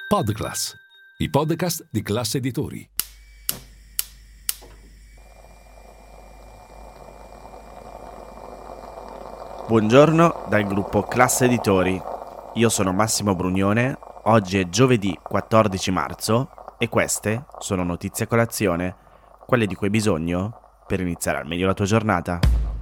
Podclass, i podcast di Classe Editori. Buongiorno dal gruppo Classe Editori. Io sono Massimo Brugnone. Oggi è giovedì 14 marzo e queste sono notizie a colazione, quelle di cui hai bisogno per iniziare al meglio la tua giornata.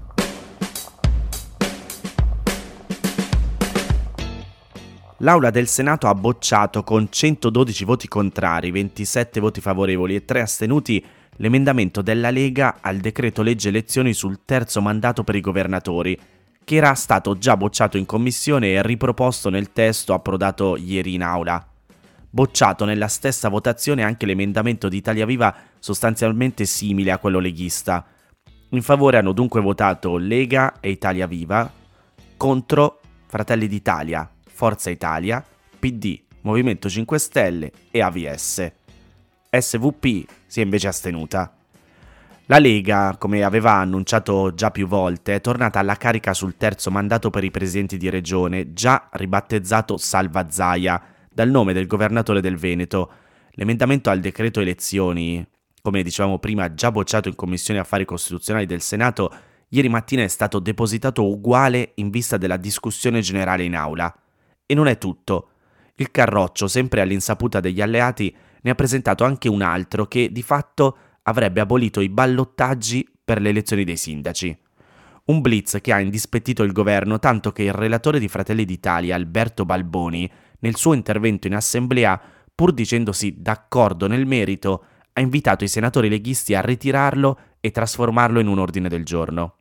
L'Aula del Senato ha bocciato con 112 voti contrari, 27 voti favorevoli e 3 astenuti l'emendamento della Lega al decreto legge elezioni sul terzo mandato per i governatori, che era stato già bocciato in commissione e riproposto nel testo approdato ieri in aula. Bocciato nella stessa votazione anche l'emendamento di Italia Viva sostanzialmente simile a quello leghista. In favore hanno dunque votato Lega e Italia Viva, contro Fratelli d'Italia, Forza Italia, PD, Movimento 5 Stelle e AVS. SVP si è invece astenuta. La Lega, come aveva annunciato già più volte, è tornata alla carica sul terzo mandato per i presidenti di regione, già ribattezzato Salva Zaia, dal nome del governatore del Veneto. L'emendamento al decreto elezioni, come dicevamo prima, già bocciato in Commissione Affari Costituzionali del Senato, ieri mattina è stato depositato uguale in vista della discussione generale in aula. E non è tutto. Il Carroccio, sempre all'insaputa degli alleati, ne ha presentato anche un altro che, di fatto, avrebbe abolito i ballottaggi per le elezioni dei sindaci. Un blitz che ha indispettito il governo tanto che il relatore di Fratelli d'Italia, Alberto Balboni, nel suo intervento in assemblea, pur dicendosi d'accordo nel merito, ha invitato i senatori leghisti a ritirarlo e trasformarlo in un ordine del giorno.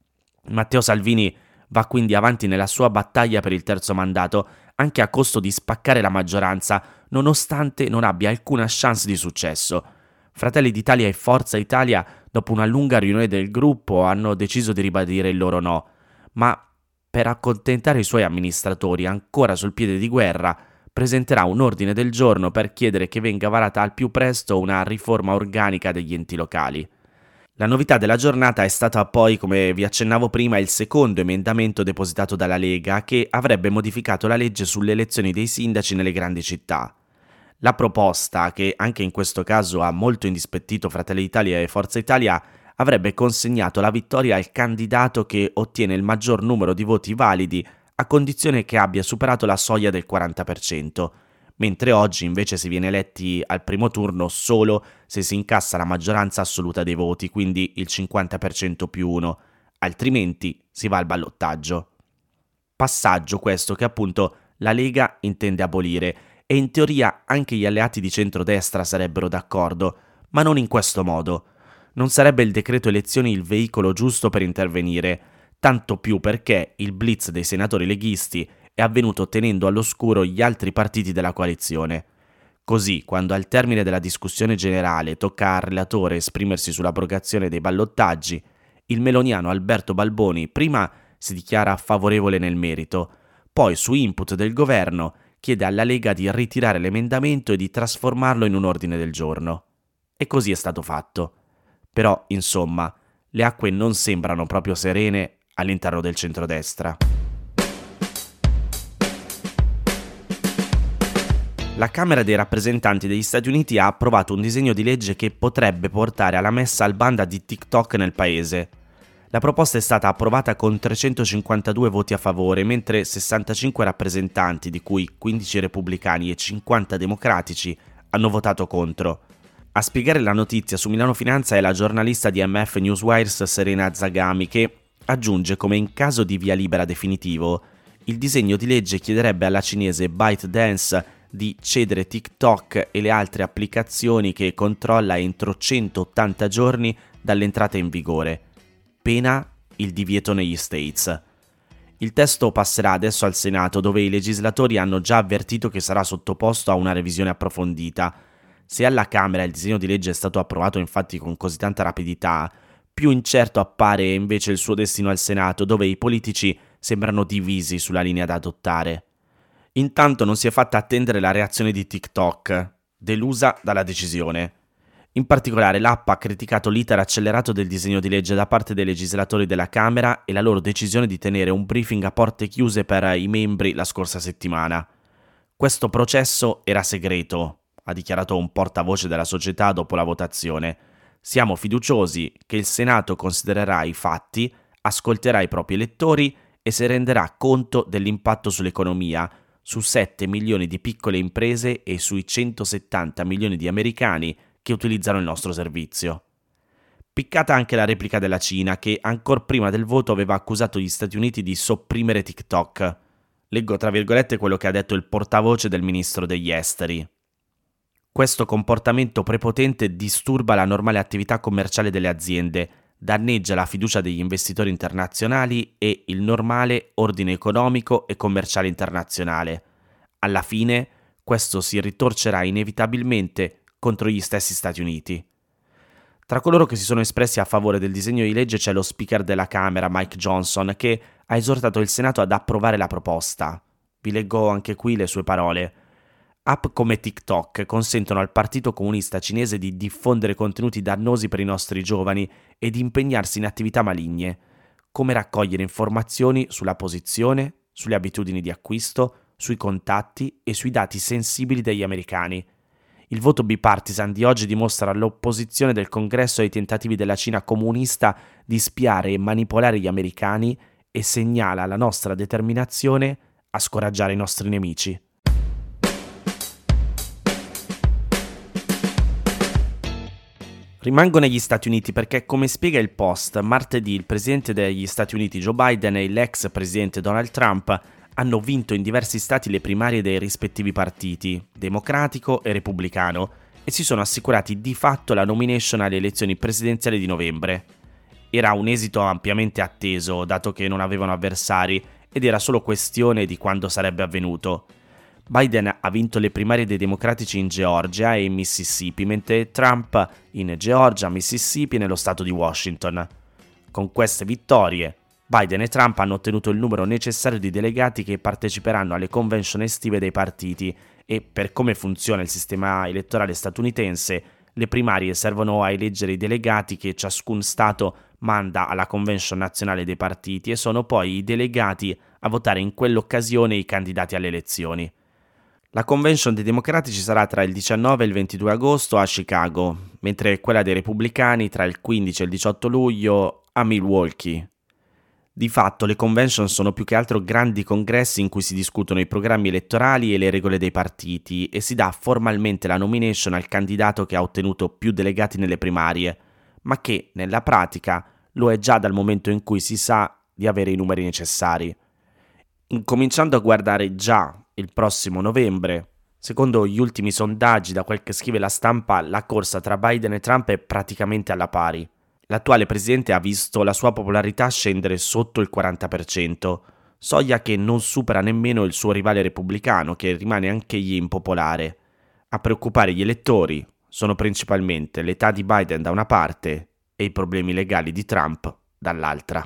Matteo Salvini va quindi avanti nella sua battaglia per il terzo mandato, anche a costo di spaccare la maggioranza, nonostante non abbia alcuna chance di successo. Fratelli d'Italia e Forza Italia, dopo una lunga riunione del gruppo, hanno deciso di ribadire il loro no, ma per accontentare i suoi amministratori ancora sul piede di guerra, presenterà un ordine del giorno per chiedere che venga varata al più presto una riforma organica degli enti locali. La novità della giornata è stata poi, come vi accennavo prima, il secondo emendamento depositato dalla Lega che avrebbe modificato la legge sulle elezioni dei sindaci nelle grandi città. La proposta, che anche in questo caso ha molto indispettito Fratelli d'Italia e Forza Italia, avrebbe consegnato la vittoria al candidato che ottiene il maggior numero di voti validi a condizione che abbia superato la soglia del 40%, mentre oggi invece si viene eletti al primo turno solo se si incassa la maggioranza assoluta dei voti, quindi il 50% più 1, altrimenti si va al ballottaggio. Passaggio questo che appunto la Lega intende abolire e in teoria anche gli alleati di centrodestra sarebbero d'accordo, ma non in questo modo. Non sarebbe il decreto elezioni il veicolo giusto per intervenire, tanto più perché il blitz dei senatori leghisti è avvenuto tenendo all'oscuro gli altri partiti della coalizione. Così, quando al termine della discussione generale tocca al relatore esprimersi sull'abrogazione dei ballottaggi, il meloniano Alberto Balboni prima si dichiara favorevole nel merito, poi su input del governo chiede alla Lega di ritirare l'emendamento e di trasformarlo in un ordine del giorno. E così è stato fatto. Però, insomma, le acque non sembrano proprio serene all'interno del centrodestra. La Camera dei rappresentanti degli Stati Uniti ha approvato un disegno di legge che potrebbe portare alla messa al bando di TikTok nel paese. La proposta è stata approvata con 352 voti a favore, mentre 65 rappresentanti, di cui 15 repubblicani e 50 democratici, hanno votato contro. A spiegare la notizia su Milano Finanza è la giornalista di MF Newswires Serena Zagami, che aggiunge come in caso di via libera definitivo, il disegno di legge chiederebbe alla cinese ByteDance di cedere TikTok e le altre applicazioni che controlla entro 180 giorni dall'entrata in vigore, pena il divieto negli States. Il testo passerà adesso al Senato, dove i legislatori hanno già avvertito che sarà sottoposto a una revisione approfondita. Se alla Camera il disegno di legge è stato approvato infatti con così tanta rapidità, più incerto appare invece il suo destino al Senato, dove i politici sembrano divisi sulla linea da adottare. Intanto non si è fatta attendere la reazione di TikTok, delusa dalla decisione. In particolare l'app ha criticato l'iter accelerato del disegno di legge da parte dei legislatori della Camera e la loro decisione di tenere un briefing a porte chiuse per i membri la scorsa settimana. Questo processo era segreto, ha dichiarato un portavoce della società dopo la votazione. Siamo fiduciosi che il Senato considererà i fatti, ascolterà i propri elettori e si renderà conto dell'impatto sull'economia, su 7 milioni di piccole imprese e sui 170 milioni di americani che utilizzano il nostro servizio. Piccata anche la replica della Cina, che ancor prima del voto aveva accusato gli Stati Uniti di sopprimere TikTok. Leggo tra virgolette quello che ha detto il portavoce del ministro degli esteri. Questo comportamento prepotente disturba la normale attività commerciale delle aziende, danneggia la fiducia degli investitori internazionali e il normale ordine economico e commerciale internazionale. Alla fine, questo si ritorcerà inevitabilmente contro gli stessi Stati Uniti. Tra coloro che si sono espressi a favore del disegno di legge c'è lo speaker della Camera, Mike Johnson, che ha esortato il Senato ad approvare la proposta. Vi leggo anche qui le sue parole. App come TikTok consentono al Partito Comunista Cinese di diffondere contenuti dannosi per i nostri giovani e di impegnarsi in attività maligne, come raccogliere informazioni sulla posizione, sulle abitudini di acquisto, sui contatti e sui dati sensibili degli americani. Il voto bipartisan di oggi dimostra l'opposizione del Congresso ai tentativi della Cina comunista di spiare e manipolare gli americani e segnala la nostra determinazione a scoraggiare i nostri nemici. Rimango negli Stati Uniti perché, come spiega il Post, martedì il presidente degli Stati Uniti Joe Biden e l'ex presidente Donald Trump hanno vinto in diversi stati le primarie dei rispettivi partiti, democratico e repubblicano, e si sono assicurati di fatto la nomination alle elezioni presidenziali di novembre. Era un esito ampiamente atteso, dato che non avevano avversari, ed era solo questione di quando sarebbe avvenuto. Biden ha vinto le primarie dei democratici in Georgia e in Mississippi, mentre Trump in Georgia, Mississippi e nello stato di Washington. Con queste vittorie, Biden e Trump hanno ottenuto il numero necessario di delegati che parteciperanno alle convention estive dei partiti e, per come funziona il sistema elettorale statunitense, le primarie servono a eleggere i delegati che ciascun stato manda alla convention nazionale dei partiti e sono poi i delegati a votare in quell'occasione i candidati alle elezioni. La convention dei democratici sarà tra il 19 e il 22 agosto a Chicago, mentre quella dei repubblicani tra il 15 e il 18 luglio a Milwaukee. Di fatto le convention sono più che altro grandi congressi in cui si discutono i programmi elettorali e le regole dei partiti e si dà formalmente la nomination al candidato che ha ottenuto più delegati nelle primarie, ma che nella pratica lo è già dal momento in cui si sa di avere i numeri necessari. Incominciando a guardare già il prossimo novembre, secondo gli ultimi sondaggi da quel che scrive la stampa, la corsa tra Biden e Trump è praticamente alla pari. L'attuale presidente ha visto la sua popolarità scendere sotto il 40%, soglia che non supera nemmeno il suo rivale repubblicano, che rimane anch'egli impopolare. A preoccupare gli elettori sono principalmente l'età di Biden da una parte e i problemi legali di Trump dall'altra.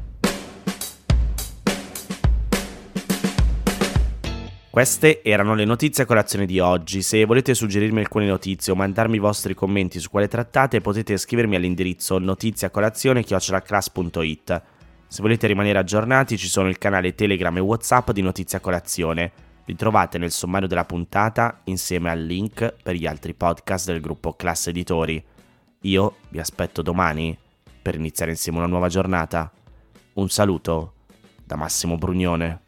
Queste erano le notizie a colazione di oggi. Se volete suggerirmi alcune notizie o mandarmi i vostri commenti su quale trattate, potete scrivermi all'indirizzo notiziacolazione@class.it. Se volete rimanere aggiornati, ci sono il canale Telegram e WhatsApp di Notizie a Colazione. Li trovate nel sommario della puntata insieme al link per gli altri podcast del gruppo Class Editori. Io vi aspetto domani per iniziare insieme una nuova giornata. Un saluto da Massimo Brugnone.